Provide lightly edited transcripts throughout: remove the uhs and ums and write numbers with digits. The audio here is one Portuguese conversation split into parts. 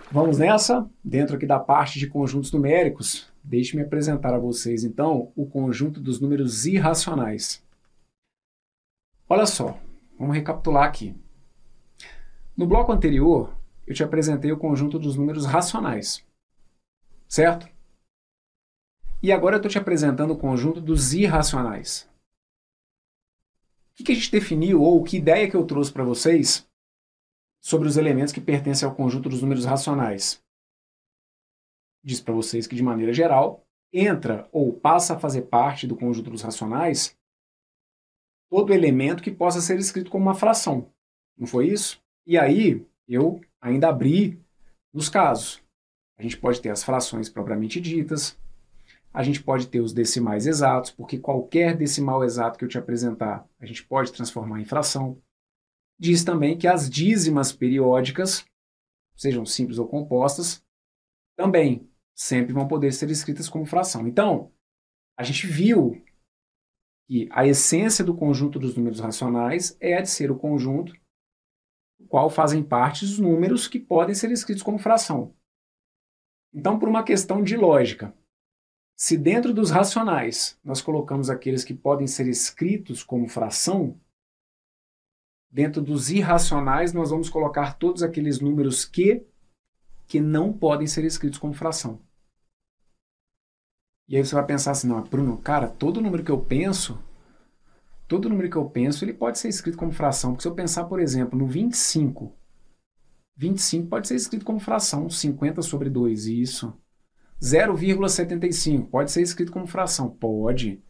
Vamos nessa? Dentro aqui da parte de conjuntos numéricos, deixe-me apresentar a vocês, então, o conjunto dos números irracionais. Olha só, vamos recapitular aqui. No bloco anterior, eu te apresentei o conjunto dos números racionais, certo? E agora eu estou te apresentando o conjunto dos irracionais. O que a gente definiu, ou que ideia que eu trouxe para vocês sobre os elementos que pertencem ao conjunto dos números racionais? Diz para vocês que, de maneira geral, entra ou passa a fazer parte do conjunto dos racionais todo elemento que possa ser escrito como uma fração. Não foi isso? E aí, eu ainda abri nos casos. A gente pode ter as frações propriamente ditas, a gente pode ter os decimais exatos, porque qualquer decimal exato que eu te apresentar, a gente pode transformar em fração. Diz também que as dízimas periódicas, sejam simples ou compostas, também sempre vão poder ser escritas como fração. Então, a gente viu que a essência do conjunto dos números racionais é a de ser o conjunto do qual fazem parte os números que podem ser escritos como fração. Então, por uma questão de lógica, se dentro dos racionais nós colocamos aqueles que podem ser escritos como fração, dentro dos irracionais nós vamos colocar todos aqueles números que não podem ser escritos como fração. E aí você vai pensar assim, não, Bruno, cara, todo número que eu penso, ele pode ser escrito como fração. Porque se eu pensar, por exemplo, no 25, 25 pode ser escrito como fração, 50 sobre 2, isso. 0,75 pode ser escrito como fração, pode.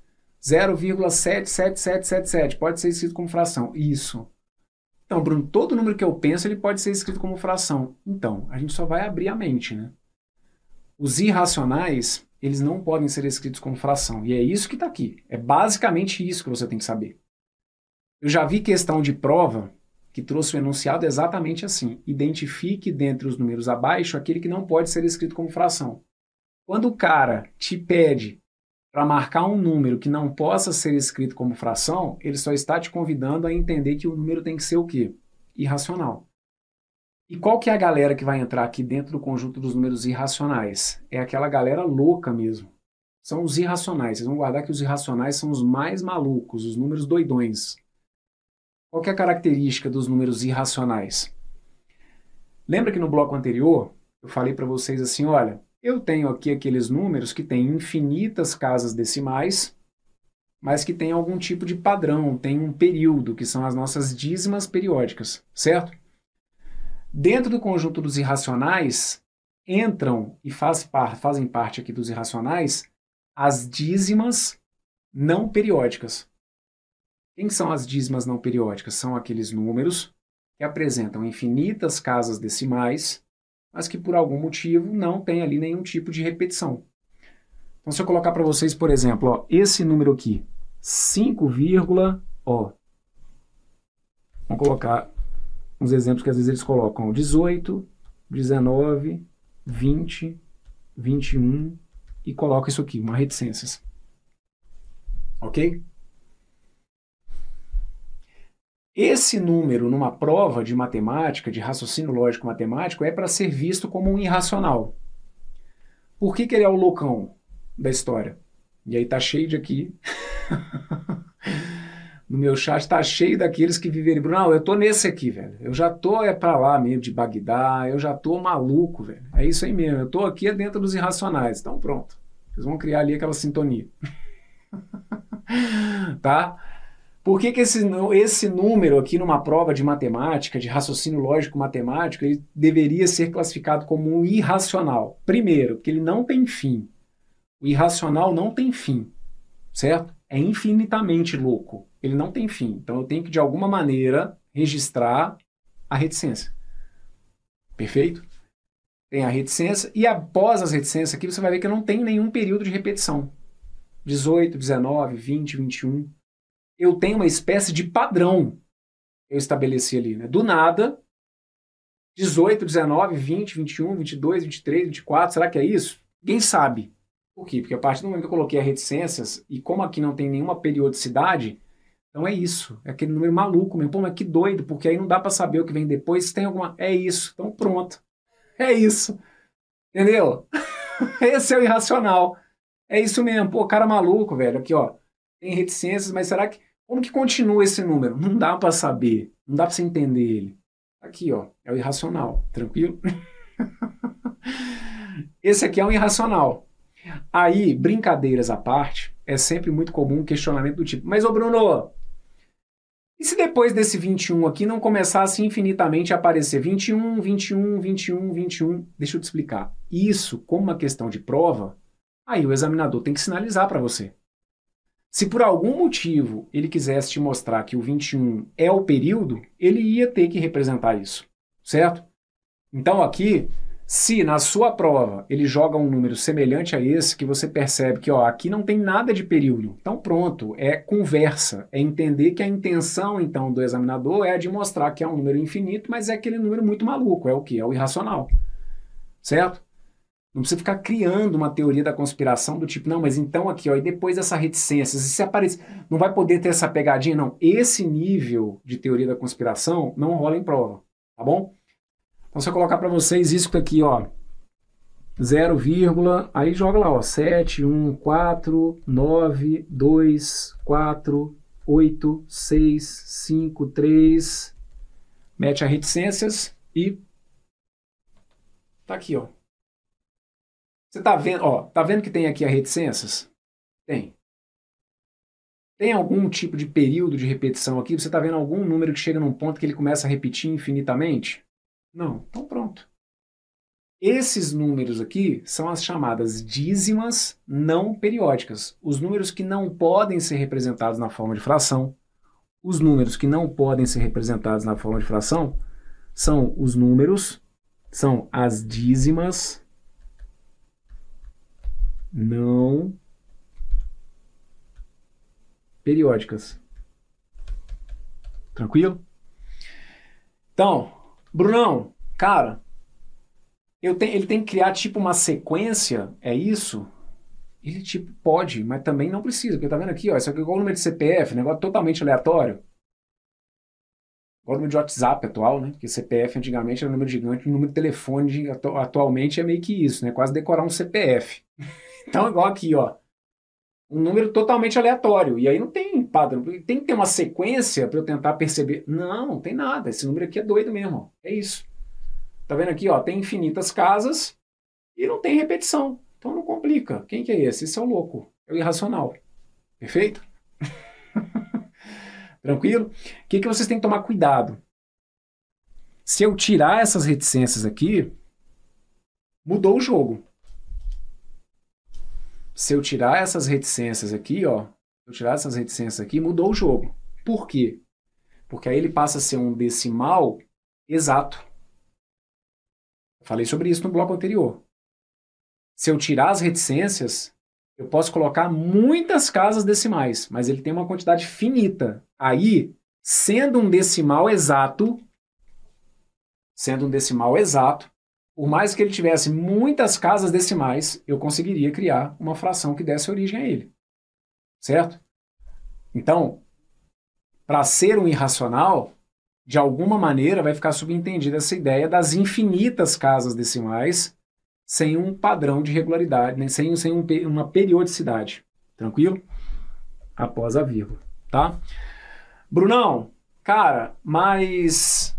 0,77777 pode ser escrito como fração, isso. Então, Bruno, todo número que eu penso, ele pode ser escrito como fração. Então, a gente só vai abrir a mente, né? Os irracionais, eles não podem ser escritos como fração. E é isso que está aqui. É basicamente isso que você tem que saber. Eu já vi questão de prova que trouxe o enunciado exatamente assim. Identifique dentre os números abaixo aquele que não pode ser escrito como fração. Quando o cara te pede para marcar um número que não possa ser escrito como fração, ele só está te convidando a entender que o número tem que ser o quê? Irracional. E qual que é a galera que vai entrar aqui dentro do conjunto dos números irracionais? É aquela galera louca mesmo. São os irracionais. Vocês vão guardar que os irracionais são os mais malucos, os números doidões. Qual que é a característica dos números irracionais? Lembra que no bloco anterior eu falei para vocês assim, olha, eu tenho aqui aqueles números que têm infinitas casas decimais, mas que têm algum tipo de padrão, tem um período, que são as nossas dízimas periódicas, certo? Dentro do conjunto dos irracionais, entram e fazem parte aqui dos irracionais as dízimas não periódicas. Quem são as dízimas não periódicas? São aqueles números que apresentam infinitas casas decimais, mas que por algum motivo não tem ali nenhum tipo de repetição. Então, se eu colocar para vocês, por exemplo, ó, esse número aqui, 5, ó, vamos colocar uns exemplos que às vezes eles colocam 18, 19, 20, 21 e colocam isso aqui, uma reticências. Ok? Esse número numa prova de matemática, de raciocínio lógico matemático, é para ser visto como um irracional. Por que ele é o loucão da história? E aí tá cheio de aqui. No meu chat tá cheio daqueles que viveram. Não, eu tô nesse aqui, velho. Eu já tô pra lá mesmo de Bagdá, eu já tô maluco, velho. É isso aí mesmo, eu tô aqui dentro dos irracionais. Então pronto. Vocês vão criar ali aquela sintonia. Tá? Por que esse número aqui numa prova de matemática, de raciocínio lógico matemático, ele deveria ser classificado como um irracional? Primeiro, porque ele não tem fim. O irracional não tem fim, certo? É infinitamente louco. Ele não tem fim. Então eu tenho que, de alguma maneira, registrar a reticência. Perfeito? Tem a reticência, e após as reticências aqui, você vai ver que eu não tenho nenhum período de repetição. 18, 19, 20, 21. Eu tenho uma espécie de padrão que eu estabeleci ali, né? Do nada, 18, 19, 20, 21, 22, 23, 24, será que é isso? Ninguém sabe. Por quê? Porque a partir do momento que eu coloquei as reticências, e como aqui não tem nenhuma periodicidade, então é isso. É aquele número maluco mesmo. Pô, mas que doido, porque aí não dá para saber o que vem depois. Se tem alguma... É isso. Então pronto. É isso. Entendeu? Esse é o irracional. É isso mesmo. Pô, cara maluco, velho. Aqui, ó. Tem reticências, mas será que... Como que continua esse número? Não dá pra saber. Não dá pra você entender ele. Aqui, ó. É o irracional. Tranquilo? Esse aqui é um irracional. Aí, brincadeiras à parte, é sempre muito comum um questionamento do tipo, mas ô Bruno, e se depois desse 21 aqui não começasse infinitamente a aparecer 21, 21, 21, 21? Deixa eu te explicar. Isso, como uma questão de prova, aí o examinador tem que sinalizar para você. Se por algum motivo ele quisesse te mostrar que o 21 é o período, ele ia ter que representar isso, certo? Então aqui, se na sua prova ele joga um número semelhante a esse, que você percebe que ó, aqui não tem nada de período, então pronto, é conversa, é entender que a intenção então do examinador é a de mostrar que é um número infinito, mas é aquele número muito maluco, é o que? É o irracional, certo? Não precisa ficar criando uma teoria da conspiração do tipo, não, mas então aqui, ó, e depois dessa reticência, se aparecer, não vai poder ter essa pegadinha, não. Esse nível de teoria da conspiração não rola em prova, tá bom? Então, se eu colocar para vocês isso aqui, ó, 0, aí joga lá, ó, 7, 1, 4, 9, 2, 4, 8, 6, 5, 3, mete as reticências e tá aqui, ó. Você tá vendo, ó, tá vendo que tem aqui as reticências? Tem. Tem algum tipo de período de repetição aqui? Você tá vendo algum número que chega num ponto que ele começa a repetir infinitamente? Não. Então pronto. Esses números aqui são as chamadas dízimas não periódicas. Os números que não podem ser representados na forma de fração. Os números que não podem ser representados na forma de fração são os números, são as dízimas não periódicas. Tranquilo? Então, Brunão, cara, ele tem que criar tipo uma sequência, é isso? Ele tipo pode, mas também não precisa, porque tá vendo aqui, ó, isso aqui é igual o número de CPF, negócio totalmente aleatório. Igual o número de WhatsApp atual, né? Porque CPF antigamente era um número gigante, o número de telefone atualmente é meio que isso, né? Quase decorar um CPF. Então, igual aqui, ó. Um número totalmente aleatório. E aí não tem padrão. Tem que ter uma sequência para eu tentar perceber. Não, não tem nada. Esse número aqui é doido mesmo. Ó. É isso. Tá vendo aqui, ó? Tem infinitas casas e não tem repetição. Então não complica. Quem que é esse? Esse é o louco. É o irracional. Perfeito? Tranquilo? O que vocês têm que tomar cuidado? Se eu tirar essas reticências aqui, mudou o jogo. Se eu tirar essas reticências aqui, ó, mudou o jogo. Por quê? Porque aí ele passa a ser um decimal exato. Eu falei sobre isso no bloco anterior. Se eu tirar as reticências, eu posso colocar muitas casas decimais, mas ele tem uma quantidade finita. Aí, sendo um decimal exato, por mais que ele tivesse muitas casas decimais, eu conseguiria criar uma fração que desse origem a ele. Certo? Então, para ser um irracional, de alguma maneira vai ficar subentendida essa ideia das infinitas casas decimais sem um padrão de regularidade, né? sem uma periodicidade. Tranquilo? Após a vírgula. Tá? Brunão, cara, mas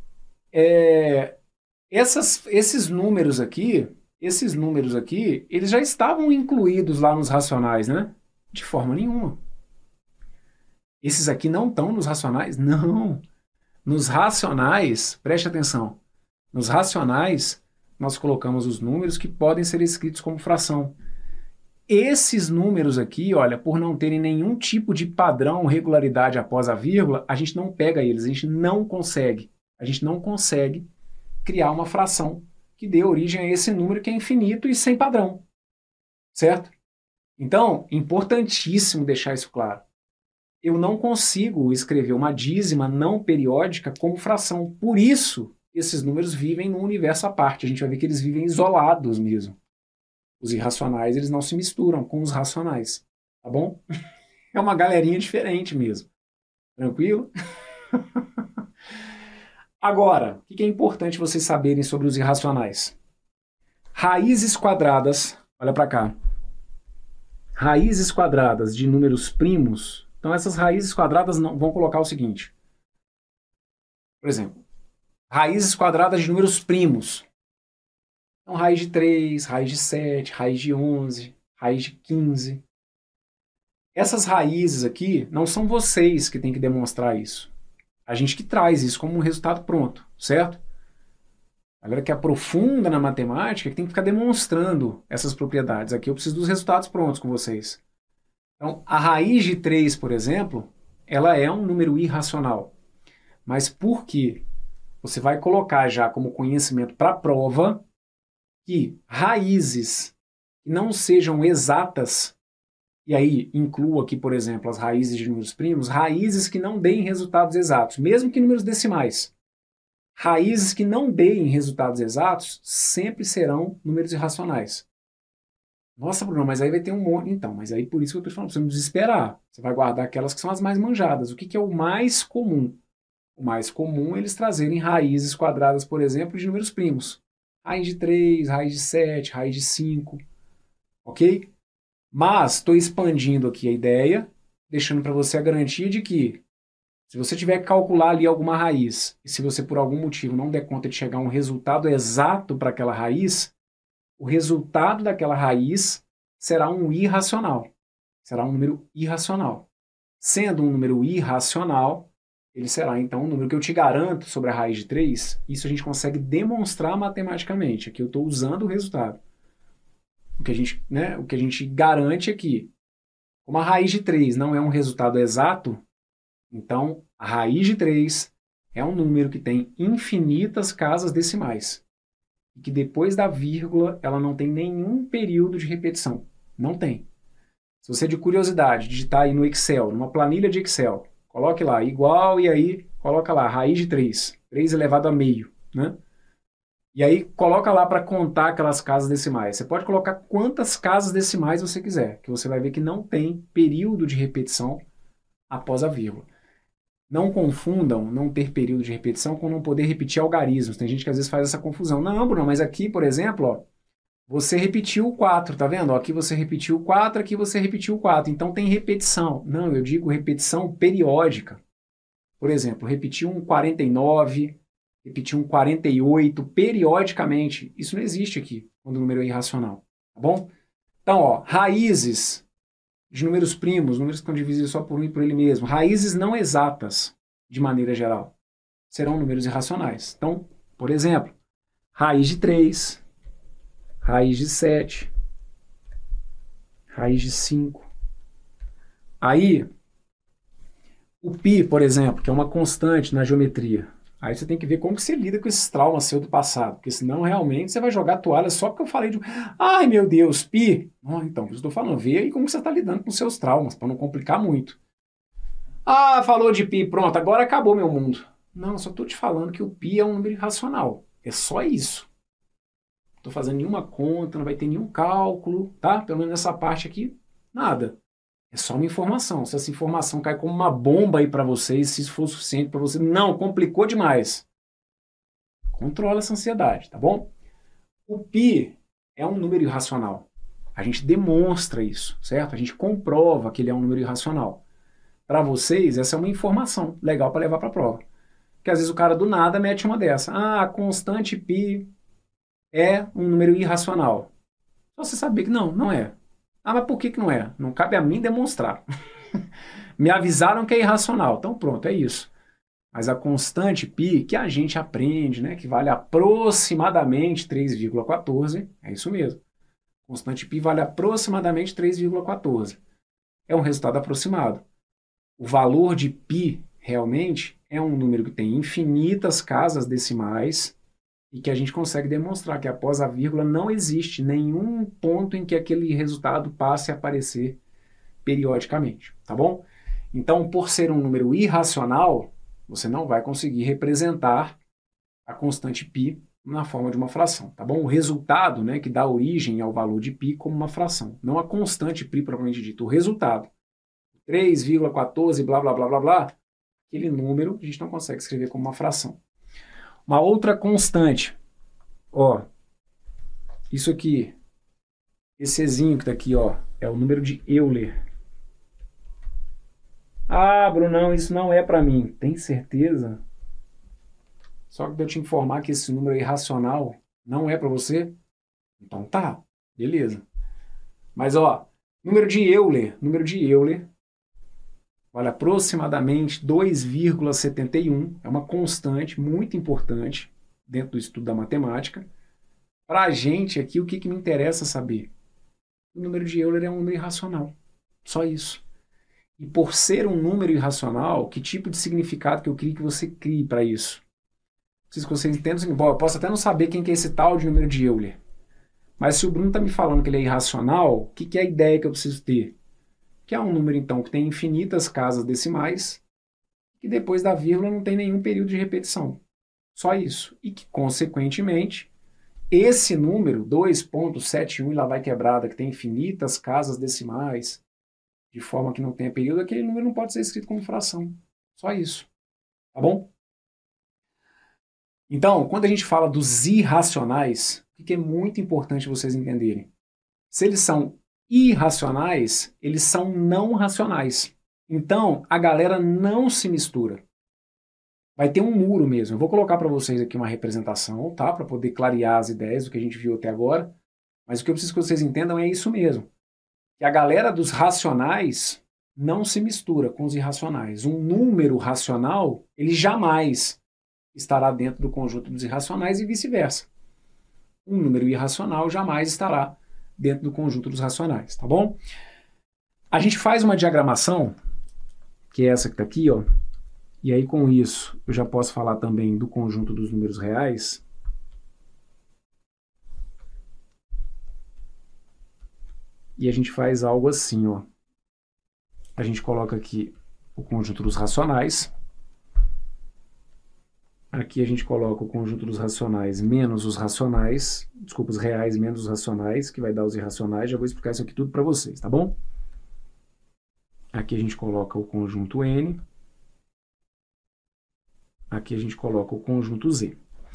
esses números aqui, eles já estavam incluídos lá nos racionais, né? De forma nenhuma. Esses aqui não estão nos racionais? Não. Nos racionais, preste atenção, nos racionais nós colocamos os números que podem ser escritos como fração. Esses números aqui, olha, por não terem nenhum tipo de padrão, regularidade após a vírgula, a gente não pega eles, a gente não consegue criar uma fração que dê origem a esse número que é infinito e sem padrão, certo? Então, importantíssimo deixar isso claro. Eu não consigo escrever uma dízima não periódica como fração. Por isso, esses números vivem num universo à parte. A gente vai ver que eles vivem isolados mesmo. Os irracionais, eles não se misturam com os racionais. Tá bom? É uma galerinha diferente mesmo. Tranquilo? Agora, o que é importante vocês saberem sobre os irracionais? Raízes quadradas, olha para cá. Raízes quadradas de números primos. Então, essas raízes quadradas não, vão colocar o seguinte. Por exemplo, raízes quadradas de números primos. Então, raiz de 3, raiz de 7, raiz de 11, raiz de 15. Essas raízes aqui não são vocês que têm que demonstrar isso. A gente que traz isso como um resultado pronto, certo? A galera que aprofunda na matemática que tem que ficar demonstrando essas propriedades. Aqui eu preciso dos resultados prontos com vocês. Então, a raiz de 3, por exemplo, ela é um número irracional. Mas por quê? Você vai colocar já como conhecimento para a prova que raízes que não sejam exatas, e aí incluo aqui, por exemplo, as raízes de números primos, raízes que não deem resultados exatos, mesmo que números decimais. Raízes que não deem resultados exatos sempre serão números irracionais. Nossa, Bruno, mas aí vai ter um monte. Então, mas aí por isso que eu estou falando, você não desesperar. Você vai guardar aquelas que são as mais manjadas. O que é o mais comum? O mais comum é eles trazerem raízes quadradas, por exemplo, de números primos. Raiz de 3, raiz de 7, raiz de 5. Ok? Mas estou expandindo aqui a ideia, deixando para você a garantia de que se você tiver que calcular ali alguma raiz, e se você por algum motivo não der conta de chegar a um resultado exato para aquela raiz, o resultado daquela raiz será um irracional. Será um número irracional. Sendo um número irracional, ele será então um número que eu te garanto sobre a raiz de 3. Isso a gente consegue demonstrar matematicamente. Aqui eu estou usando o resultado. O que a gente garante é que, como a raiz de 3 não é um resultado exato, então a raiz de 3 é um número que tem infinitas casas decimais. E que depois da vírgula ela não tem nenhum período de repetição. Não tem. Se você de curiosidade digitar aí no Excel, numa planilha de Excel, coloque lá igual e aí coloca lá raiz de 3, 3 elevado a meio, né? E aí coloca lá para contar aquelas casas decimais. Você pode colocar quantas casas decimais você quiser, que você vai ver que não tem período de repetição após a vírgula. Não confundam não ter período de repetição com não poder repetir algarismos. Tem gente que às vezes faz essa confusão. Não, Bruno, mas aqui, por exemplo, ó, você repetiu o 4, tá vendo? Ó, aqui você repetiu o 4, aqui você repetiu o 4. Então tem repetição. Não, eu digo repetição periódica. Por exemplo, repetir um 49, repetir um 48 periodicamente. Isso não existe aqui, quando o número é irracional. Tá bom? Então, ó, raízes de números primos, números que estão divisíveis só por um e por ele mesmo, raízes não exatas, de maneira geral, serão números irracionais. Então, por exemplo, raiz de 3, raiz de 7, raiz de 5. Aí, o π, por exemplo, que é uma constante na geometria. Aí você tem que ver como que você lida com esses traumas seu do passado, porque senão realmente você vai jogar a toalha só porque eu falei de... Ai, meu Deus, π! Então, eu estou falando, vê aí como você está lidando com seus traumas, para não complicar muito. Ah, falou de π, pronto, agora acabou meu mundo. Não, só estou te falando que o π é um número irracional. É só isso. Não estou fazendo nenhuma conta, não vai ter nenhum cálculo, tá? Pelo menos nessa parte aqui, nada. É só uma informação. Se essa informação cai como uma bomba aí para vocês, se isso for suficiente para você, não, complicou demais. Controla essa ansiedade, tá bom? O π é um número irracional. A gente demonstra isso, certo? A gente comprova que ele é um número irracional. Para vocês, essa é uma informação legal para levar para a prova. Porque às vezes o cara do nada mete uma dessa. Ah, a constante π é um número irracional. Só você saber que não é. Ah, mas por que não é? Não cabe a mim demonstrar. Me avisaram que é irracional. Então pronto, é isso. Mas a constante π, que a gente aprende, né, que vale aproximadamente 3,14, é isso mesmo. Constante π vale aproximadamente 3,14. É um resultado aproximado. O valor de π realmente é um número que tem infinitas casas decimais e que a gente consegue demonstrar que após a vírgula não existe nenhum ponto em que aquele resultado passe a aparecer periodicamente, tá bom? Então, por ser um número irracional, você não vai conseguir representar a constante π na forma de uma fração, tá bom? O resultado, né, que dá origem ao valor de π como uma fração, não a constante π propriamente dita, o resultado. 3,14, blá, blá, blá, blá, blá, aquele número a gente não consegue escrever como uma fração. Uma outra constante. Ó, isso aqui, esse Ezinho que tá aqui, ó, é o número de Euler. Ah, Brunão, isso não é para mim. Tem certeza? Só que eu te informar que esse número é irracional não é para você? Então tá, beleza. Mas ó, número de Euler vale aproximadamente 2,71. É uma constante muito importante dentro do estudo da matemática. Para a gente aqui, o que me interessa saber? O número de Euler é um número irracional. Só isso. E por ser um número irracional, que tipo de significado que eu queria que você crie para isso? Não sei se vocês entendem. Bom, eu posso até não saber quem que é esse tal de número de Euler. Mas se o Bruno está me falando que ele é irracional, o que é a ideia que eu preciso ter? Que é um número, então, que tem infinitas casas decimais, que depois da vírgula não tem nenhum período de repetição. Só isso. E que, consequentemente, esse número, 2,71 e lá vai quebrada, que tem infinitas casas decimais, de forma que não tenha período, aquele número não pode ser escrito como fração. Só isso. Tá bom? Então, quando a gente fala dos irracionais, o que é muito importante vocês entenderem? Se eles são irracionais, eles são não racionais. Então, a galera não se mistura. Vai ter um muro mesmo. Eu vou colocar para vocês aqui uma representação, tá? Para poder clarear as ideias do que a gente viu até agora. Mas o que eu preciso que vocês entendam é isso mesmo. Que a galera dos racionais não se mistura com os irracionais. Um número racional, ele jamais estará dentro do conjunto dos irracionais e vice-versa. Um número irracional jamais estará dentro do conjunto dos racionais, tá bom? A gente faz uma diagramação, que é essa que está aqui, ó, e aí com isso eu já posso falar também do conjunto dos números reais. E a gente faz algo assim, ó. A gente coloca aqui o conjunto dos racionais. Aqui a gente coloca o conjunto dos racionais menos os racionais, desculpa, os reais menos os racionais, que vai dar os irracionais. Já vou explicar isso aqui tudo para vocês, tá bom? Aqui a gente coloca o conjunto N. Aqui a gente coloca o conjunto Z.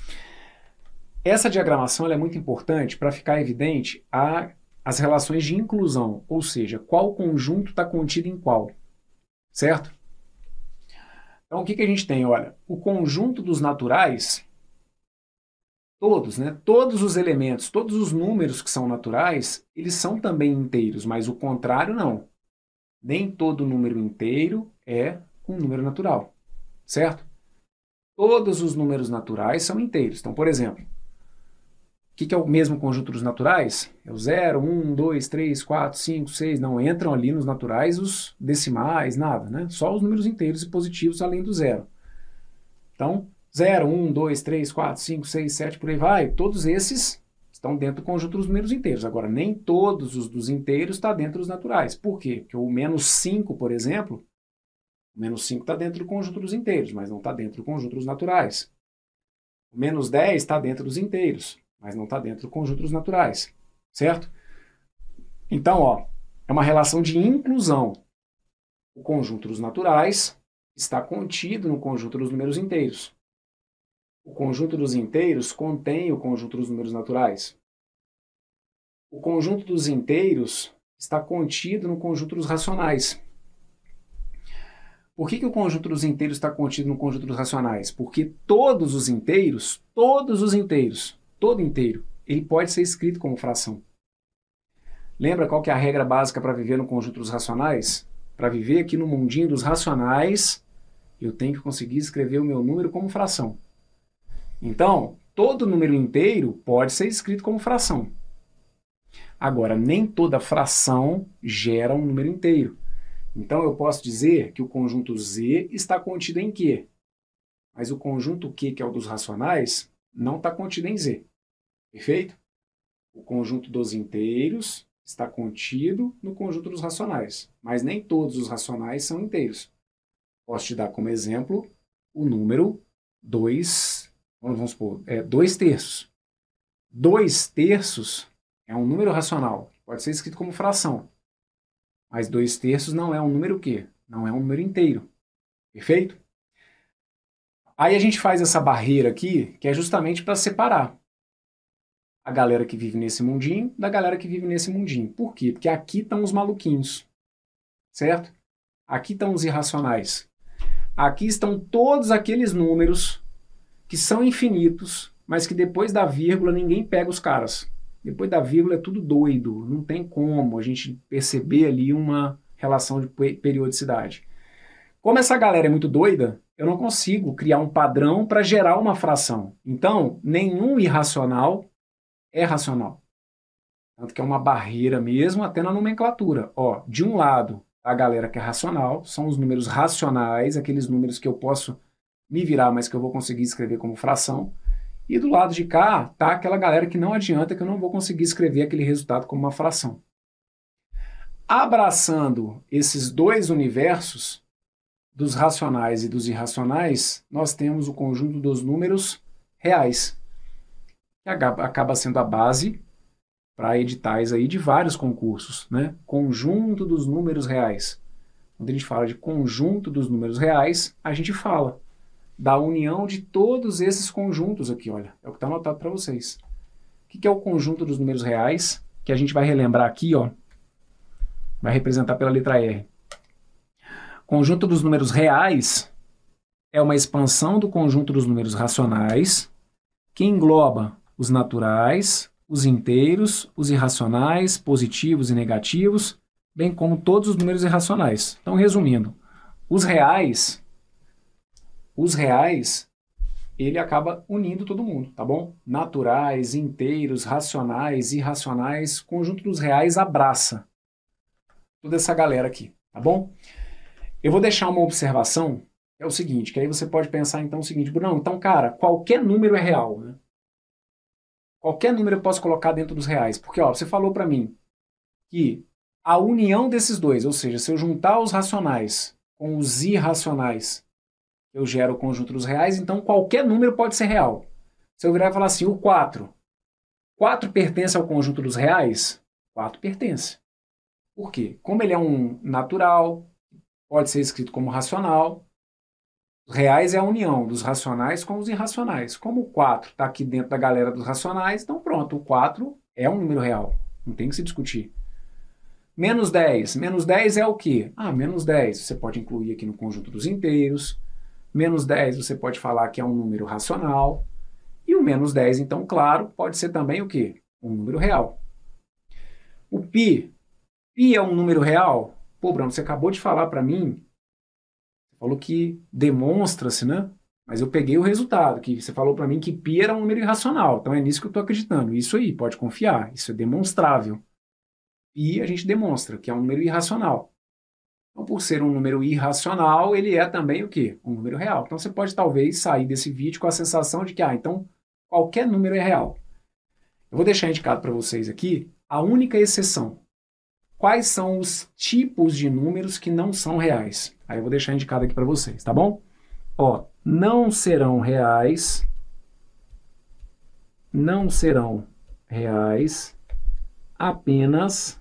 Essa diagramação ela é muito importante para ficar evidente as relações de inclusão, ou seja, qual conjunto está contido em qual, certo? Então, o que a gente tem? Olha, o conjunto dos naturais, todos, né? Todos os elementos, todos os números que são naturais, eles são também inteiros, mas o contrário não. Nem todo número inteiro é um número natural, certo? Todos os números naturais são inteiros. Então, por exemplo, o que é o mesmo conjunto dos naturais? É o 0, 1, 2, 3, 4, 5, 6. Não entram ali nos naturais os decimais, nada, né? Só os números inteiros e positivos além do zero. Então, 0, 1, 2, 3, 4, 5, 6, 7, por aí vai. Todos esses estão dentro do conjunto dos números inteiros. Agora, nem todos os dos inteiros estão dentro dos naturais. Por quê? Porque o menos 5, por exemplo, o menos 5 está dentro do conjunto dos inteiros, mas não está dentro do conjunto dos naturais. O menos 10 está dentro dos inteiros, mas não está dentro do conjunto dos naturais, certo? Então, ó, é uma relação de inclusão. O conjunto dos naturais está contido no conjunto dos números inteiros. O conjunto dos inteiros contém o conjunto dos números naturais. O conjunto dos inteiros está contido no conjunto dos racionais. Por que o conjunto dos inteiros está contido no conjunto dos racionais? Porque todos os inteiros, todo inteiro, ele pode ser escrito como fração. Lembra qual que é a regra básica para viver no conjunto dos racionais? Para viver aqui no mundinho dos racionais, eu tenho que conseguir escrever o meu número como fração. Então, todo número inteiro pode ser escrito como fração. Agora, nem toda fração gera um número inteiro. Então, eu posso dizer que o conjunto Z está contido em Q. Mas o conjunto Q, que é o dos racionais, não está contido em Z. Perfeito? O conjunto dos inteiros está contido no conjunto dos racionais. Mas nem todos os racionais são inteiros. Posso te dar como exemplo o número 2, vamos supor, 2 terços. 2 terços é um número racional. Pode ser escrito como fração. Mas 2 terços não é um número quê? Não é um número inteiro. Perfeito? Aí a gente faz essa barreira aqui, que é justamente para separar a galera que vive nesse mundinho da galera que vive nesse mundinho. Por quê? Porque aqui estão os maluquinhos, certo? Aqui estão os irracionais. Aqui estão todos aqueles números que são infinitos, mas que depois da vírgula ninguém pega os caras. Depois da vírgula é tudo doido, não tem como a gente perceber ali uma relação de periodicidade. Como essa galera é muito doida, eu não consigo criar um padrão para gerar uma fração. Então, nenhum irracional é racional. Tanto que é uma barreira mesmo até na nomenclatura. Ó, de um lado, a galera que é racional, são os números racionais, aqueles números que eu posso me virar, mas que eu vou conseguir escrever como fração. E do lado de cá, tá aquela galera que não adianta, que eu não vou conseguir escrever aquele resultado como uma fração. Abraçando esses dois universos, dos racionais e dos irracionais, nós temos o conjunto dos números reais, que acaba sendo a base para editais aí de vários concursos, né? Conjunto dos números reais. Quando a gente fala de conjunto dos números reais, a gente fala da união de todos esses conjuntos aqui, olha, é o que está anotado para vocês. O que é o conjunto dos números reais? Que a gente vai relembrar aqui, ó, vai representar pela letra R. Conjunto dos números reais é uma expansão do conjunto dos números racionais, que engloba os naturais, os inteiros, os irracionais, positivos e negativos, bem como todos os números irracionais. Então, resumindo, os reais, ele acaba unindo todo mundo, tá bom? Naturais, inteiros, racionais, irracionais, conjunto dos reais abraça toda essa galera aqui, tá bom? Eu vou deixar uma observação, é o seguinte, que aí você pode pensar então o seguinte, Bruno, então, cara, qualquer número é real, né? Qualquer número eu posso colocar dentro dos reais, porque ó, você falou para mim que a união desses dois, ou seja, se eu juntar os racionais com os irracionais, eu gero o conjunto dos reais, então qualquer número pode ser real. Se eu virar e falar assim, o 4 pertence ao conjunto dos reais? 4 pertence. Por quê? Como ele é um natural, pode ser escrito como racional. Os reais é a união dos racionais com os irracionais. Como o 4 está aqui dentro da galera dos racionais, então pronto, o 4 é um número real. Não tem que se discutir. Menos 10. Menos 10 é o quê? Menos 10 você pode incluir aqui no conjunto dos inteiros. Menos 10 você pode falar que é um número racional. E o menos 10, então, claro, pode ser também o quê? Um número real. O π. Π é um número real? Pô, Bruno, você acabou de falar para mim, você falou que demonstra-se, né? Mas eu peguei o resultado, que você falou para mim que π era um número irracional, então é nisso que eu estou acreditando. Isso aí, pode confiar, isso é demonstrável. Π a gente demonstra que é um número irracional. Então, por ser um número irracional, ele é também o quê? Um número real. Então você pode talvez sair desse vídeo com a sensação de que, então qualquer número é real. Eu vou deixar indicado para vocês aqui a única exceção. Quais são os tipos de números que não são reais? Aí eu vou deixar indicado aqui para vocês, tá bom? Ó, não serão reais apenas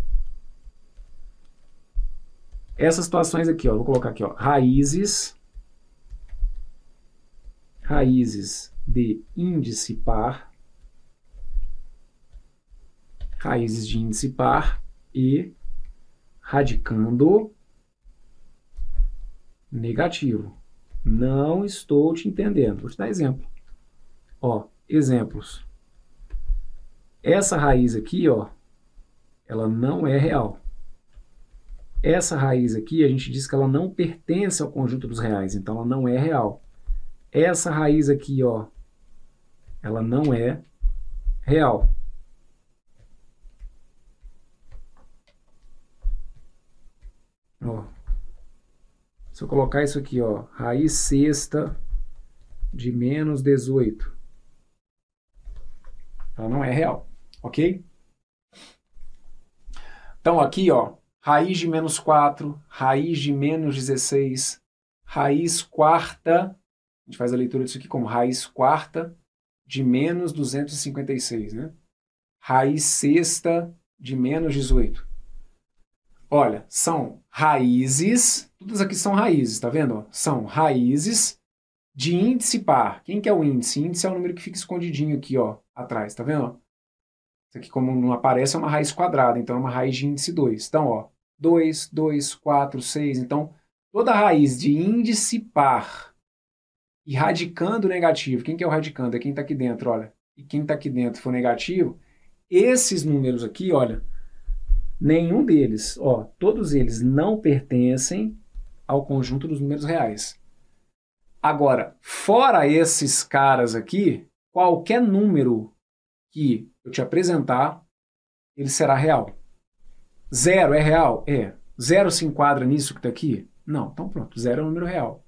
essas situações aqui, ó. Vou colocar aqui, ó, raízes de índice par, raízes de índice par e radicando negativo. Não estou te entendendo. Vou te dar exemplo. Ó, exemplos. Essa raiz aqui, ó, ela não é real. Essa raiz aqui, a gente diz que ela não pertence ao conjunto dos reais, então ela não é real. Essa raiz aqui, ó, ela não é real. Ó, se eu colocar isso aqui, ó, raiz sexta de menos 18, ela não é real, ok? Então aqui, ó, raiz de menos 4, raiz de menos 16, raiz quarta, a gente faz a leitura disso aqui como raiz quarta de menos 256, né? Raiz sexta de menos 18. Olha, são raízes, todas aqui são raízes, tá vendo? São raízes de índice par. Quem que é o índice? Índice é o número que fica escondidinho aqui, ó, atrás, tá vendo? Isso aqui, como não aparece, é uma raiz quadrada, então é uma raiz de índice 2. Então, ó, 2, 2, 4, 6. Então, toda raiz de índice par e radicando negativo. Quem que é o radicando? É quem está aqui dentro, olha. E quem está aqui dentro for negativo, esses números aqui, olha, nenhum deles, ó, todos eles não pertencem ao conjunto dos números reais. Agora, fora esses caras aqui, qualquer número que eu te apresentar, ele será real. 0 é real? É. 0 se enquadra nisso que está aqui? Não. Então pronto, 0 é um número real.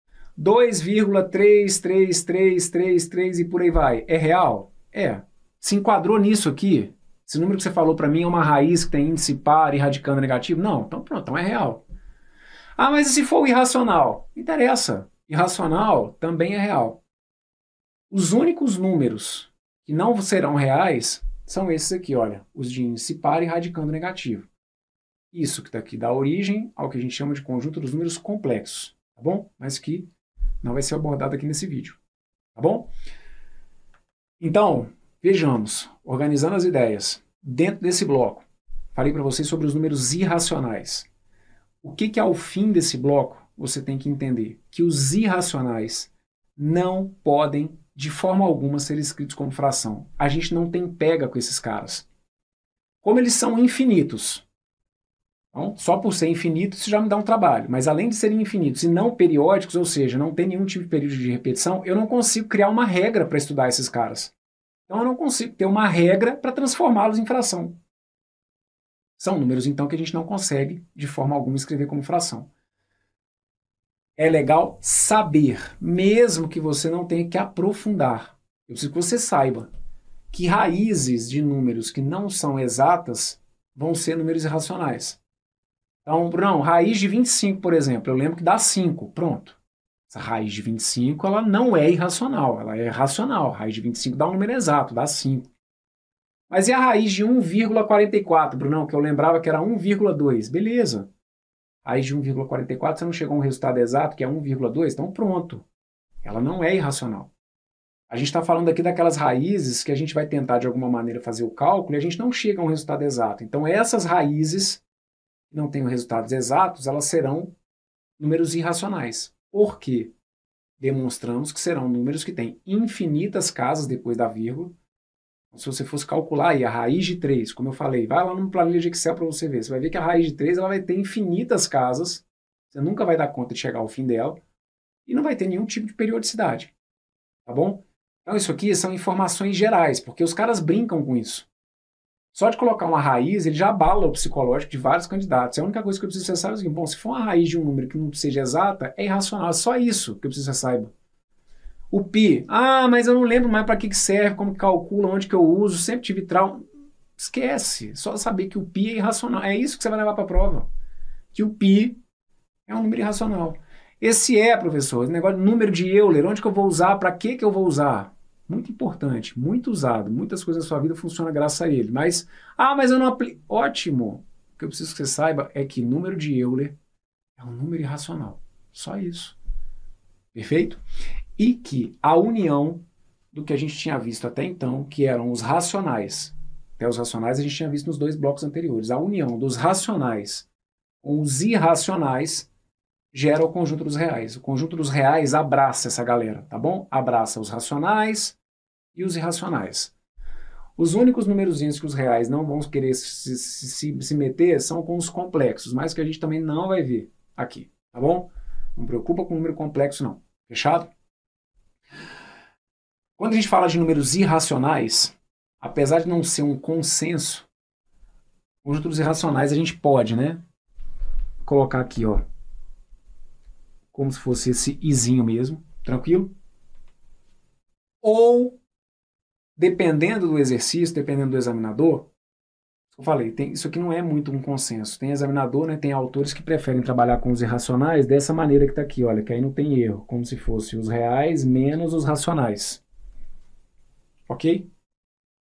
2,33333 e por aí vai. É real? É. Se enquadrou nisso aqui? Esse número que você falou para mim é uma raiz que tem índice par e radicando negativo? Não. Então pronto, então é real. Ah, mas e se for o irracional? Não interessa. Irracional também é real. Os únicos números que não serão reais são esses aqui, olha, os de índice par e radicando negativo. Isso que está aqui dá origem ao que a gente chama de conjunto dos números complexos, tá bom? Mas que não vai ser abordado aqui nesse vídeo, tá bom? Então, vejamos, organizando as ideias, dentro desse bloco, falei para vocês sobre os números irracionais. O que ao fim desse bloco você tem que entender? Que os irracionais não podem de forma alguma ser escritos como fração. A gente não tem pega com esses caras. Como eles são infinitos, então, só por ser infinitos isso já me dá um trabalho, mas além de serem infinitos e não periódicos, ou seja, não tem nenhum tipo de período de repetição, eu não consigo criar uma regra para estudar esses caras. Então eu não consigo ter uma regra para transformá-los em fração. São números, então, que a gente não consegue, de forma alguma, escrever como fração. É legal saber, mesmo que você não tenha que aprofundar. Eu preciso que você saiba que raízes de números que não são exatas vão ser números irracionais. Então, Bruno, raiz de 25, por exemplo, eu lembro que dá 5, pronto. Essa raiz de 25, ela não é irracional, ela é racional. A raiz de 25 dá um número exato, dá 5. Mas e a raiz de 1,44, Brunão, que eu lembrava que era 1,2? Beleza. Raiz de 1,44, você não chegou a um resultado exato, que é 1,2? Então pronto. Ela não é irracional. A gente está falando aqui daquelas raízes que a gente vai tentar de alguma maneira fazer o cálculo e a gente não chega a um resultado exato. Então essas raízes que não têm resultados exatos, elas serão números irracionais. Por quê? Demonstramos que serão números que têm infinitas casas depois da vírgula. Se você fosse calcular aí a raiz de 3, como eu falei, vai lá numa planilha de Excel para você ver. Você vai ver que a raiz de 3 ela vai ter infinitas casas, você nunca vai dar conta de chegar ao fim dela, e não vai ter nenhum tipo de periodicidade. Tá bom? Então isso aqui são informações gerais, porque os caras brincam com isso. Só de colocar uma raiz, ele já abala o psicológico de vários candidatos. A única coisa que eu preciso que você saiba é o seguinte, bom, se for uma raiz de um número que não seja exata, é irracional. É só isso que eu preciso que você saiba. O π, mas eu não lembro mais para que serve, como que calcula, onde que eu uso, sempre tive trauma. Esquece, só saber que o π é irracional. É isso que você vai levar para a prova. Que o π é um número irracional. Esse professor, esse negócio de número de Euler, onde que eu vou usar, para que eu vou usar? Muito importante, muito usado. Muitas coisas da sua vida funcionam graças a ele. Mas eu não aplico. Ótimo! O que eu preciso que você saiba é que número de Euler é um número irracional. Só isso. Perfeito? E que a união do que a gente tinha visto até então, que eram os racionais. Até os racionais a gente tinha visto nos 2 blocos anteriores. A união dos racionais com os irracionais gera o conjunto dos reais. O conjunto dos reais abraça essa galera, tá bom? Abraça os racionais e os irracionais. Os únicos numerozinhos que os reais não vão querer se meter são com os complexos, mas que a gente também não vai ver aqui, tá bom? Não preocupa com o número complexo, não. Fechado? Quando a gente fala de números irracionais, apesar de não ser um consenso, conjunto dos irracionais a gente pode, né? Colocar aqui, ó, como se fosse esse izinho mesmo, tranquilo? Ou, dependendo do exercício, dependendo do examinador, eu falei, isso aqui não é muito um consenso. Tem examinador, né, tem autores que preferem trabalhar com os irracionais dessa maneira que está aqui, olha, que aí não tem erro, como se fosse os reais menos os racionais. Ok?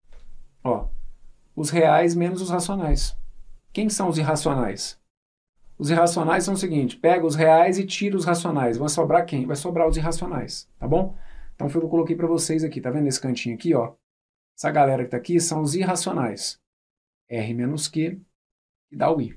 Ó, os reais menos os racionais. Quem são os irracionais? Os irracionais são o seguinte, pega os reais e tira os racionais. Vai sobrar quem? Vai sobrar os irracionais, tá bom? Então foi o que eu coloquei para vocês aqui, tá vendo esse cantinho aqui, ó? Essa galera que tá aqui são os irracionais. R menos Q e dá o I.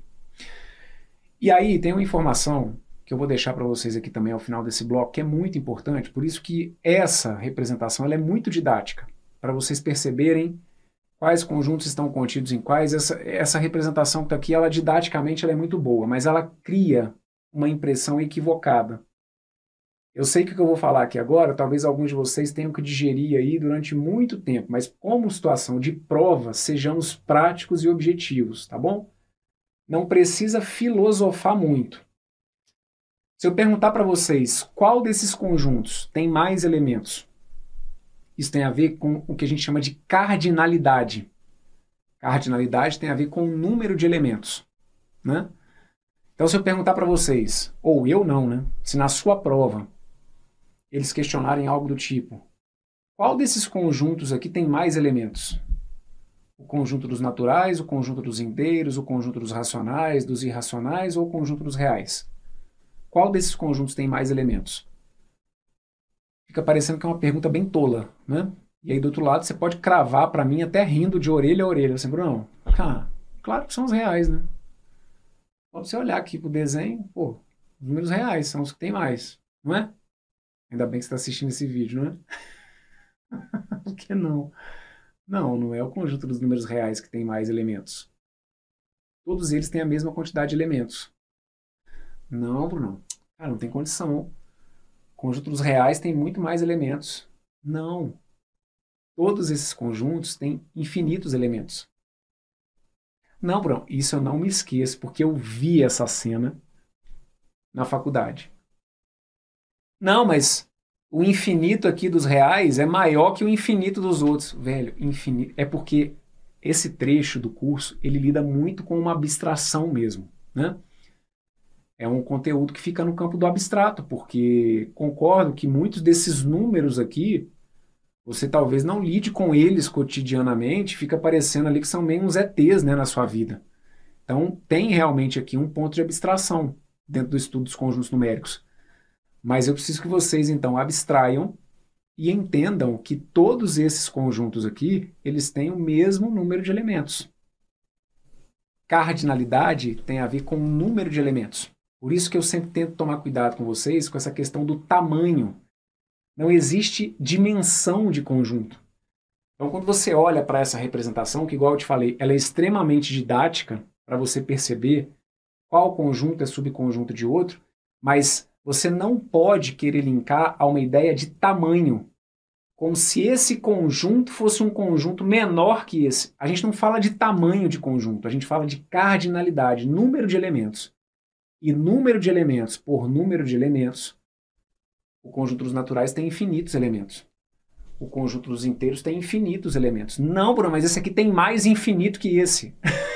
E aí tem uma informação que eu vou deixar para vocês aqui também ao final desse bloco, que é muito importante, por isso que essa representação ela é muito didática, para vocês perceberem quais conjuntos estão contidos em quais. Essa representação que está aqui, ela didaticamente ela é muito boa, mas ela cria uma impressão equivocada. Eu sei que o que eu vou falar aqui agora, talvez alguns de vocês tenham que digerir aí durante muito tempo, mas como situação de prova, sejamos práticos e objetivos, tá bom? Não precisa filosofar muito. Se eu perguntar para vocês qual desses conjuntos tem mais elementos, isso tem a ver com o que a gente chama de cardinalidade. Cardinalidade tem a ver com o número de elementos, né? Então, se eu perguntar para vocês, ou eu não, né? Se na sua prova eles questionarem algo do tipo, qual desses conjuntos aqui tem mais elementos? O conjunto dos naturais, o conjunto dos inteiros, o conjunto dos racionais, dos irracionais ou o conjunto dos reais? Qual desses conjuntos tem mais elementos? Fica parecendo que é uma pergunta bem tola, né? E aí do outro lado você pode cravar para mim até rindo de orelha a orelha. Assim, Bruno, claro que são os reais, né? Só você olhar aqui pro desenho, pô, os números reais são os que tem mais, não é? Ainda bem que você está assistindo esse vídeo, não é? Por que não? Não é o conjunto dos números reais que tem mais elementos. Todos eles têm a mesma quantidade de elementos. Não, Bruno. Cara, não tem condição. O conjunto dos reais tem muito mais elementos. Não. Todos esses conjuntos têm infinitos elementos. Não, Bruno, isso eu não me esqueço, porque eu vi essa cena na faculdade. Não, mas o infinito aqui dos reais é maior que o infinito dos outros. Velho, infinito. É porque esse trecho do curso, ele lida muito com uma abstração mesmo, né? É um conteúdo que fica no campo do abstrato, porque concordo que muitos desses números aqui, você talvez não lide com eles cotidianamente, fica parecendo ali que são meio uns ETs, né, na sua vida. Então, tem realmente aqui um ponto de abstração dentro do estudo dos conjuntos numéricos. Mas eu preciso que vocês, então, abstraiam e entendam que todos esses conjuntos aqui, eles têm o mesmo número de elementos. Cardinalidade tem a ver com o número de elementos. Por isso que eu sempre tento tomar cuidado com vocês com essa questão do tamanho. Não existe dimensão de conjunto. Então, quando você olha para essa representação, que igual eu te falei, ela é extremamente didática para você perceber qual conjunto é subconjunto de outro, mas você não pode querer linkar a uma ideia de tamanho, como se esse conjunto fosse um conjunto menor que esse. A gente não fala de tamanho de conjunto, a gente fala de cardinalidade, número de elementos. E número de elementos por número de elementos, o conjunto dos naturais tem infinitos elementos. O conjunto dos inteiros tem infinitos elementos. Não, Bruno, mas esse aqui tem mais infinito que esse.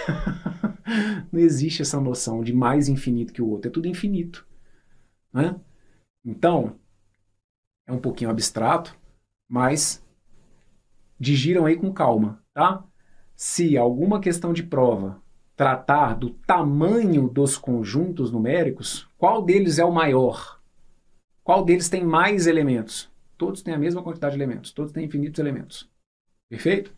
Não existe essa noção de mais infinito que o outro. É tudo infinito, né? Então, é um pouquinho abstrato, mas digiram aí com calma, tá? Se alguma questão de prova tratar do tamanho dos conjuntos numéricos, qual deles é o maior? Qual deles tem mais elementos? Todos têm a mesma quantidade de elementos, todos têm infinitos elementos. Perfeito?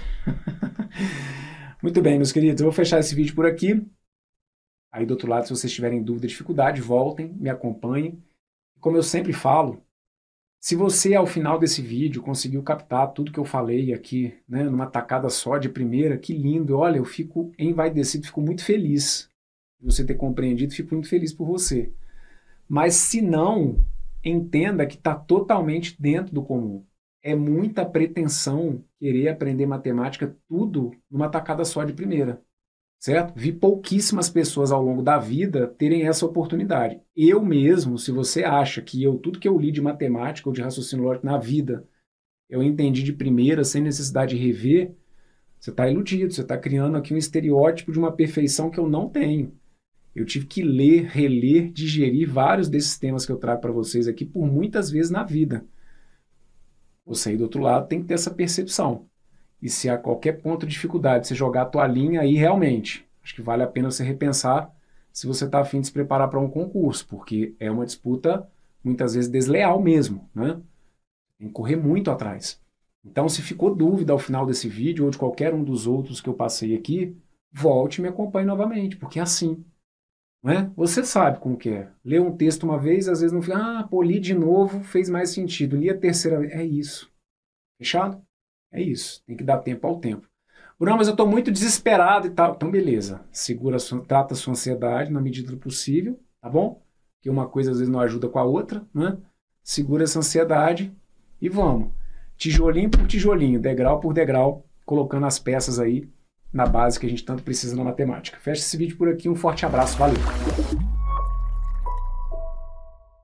Muito bem, meus queridos, eu vou fechar esse vídeo por aqui. Aí do outro lado, se vocês tiverem dúvida, dificuldade, voltem, me acompanhem. Como eu sempre falo, se você ao final desse vídeo conseguiu captar tudo que eu falei aqui, né, numa tacada só de primeira, que lindo. Olha, eu fico envaidecido, fico muito feliz de você ter compreendido, fico muito feliz por você. Mas se não, entenda que está totalmente dentro do comum. É muita pretensão querer aprender matemática tudo numa tacada só de primeira, certo? Vi pouquíssimas pessoas ao longo da vida terem essa oportunidade. Eu mesmo, se você acha que tudo que eu li de matemática ou de raciocínio lógico na vida, eu entendi de primeira, sem necessidade de rever, você está iludido, você está criando aqui um estereótipo de uma perfeição que eu não tenho. Eu tive que ler, reler, digerir vários desses temas que eu trago para vocês aqui por muitas vezes na vida. Você aí do outro lado tem que ter essa percepção. E se há qualquer ponto de dificuldade você jogar a toalhinha aí realmente, acho que vale a pena você repensar se você está afim de se preparar para um concurso, porque é uma disputa muitas vezes desleal mesmo, né? Tem que correr muito atrás. Então, se ficou dúvida ao final desse vídeo ou de qualquer um dos outros que eu passei aqui, volte e me acompanhe novamente, porque é assim. Não é? Você sabe como que é. Lê um texto uma vez, às vezes não fica, pô, li de novo, fez mais sentido. Li a terceira vez. É isso. Fechado? É isso. Tem que dar tempo ao tempo. Bruno, mas eu estou muito desesperado e tal. Então, beleza. Trata a sua ansiedade na medida do possível, tá bom? Que uma coisa às vezes não ajuda com a outra, né? Segura essa ansiedade e vamos. Tijolinho por tijolinho, degrau por degrau, colocando as peças aí na base que a gente tanto precisa na matemática. Fecha esse vídeo por aqui, um forte abraço, valeu!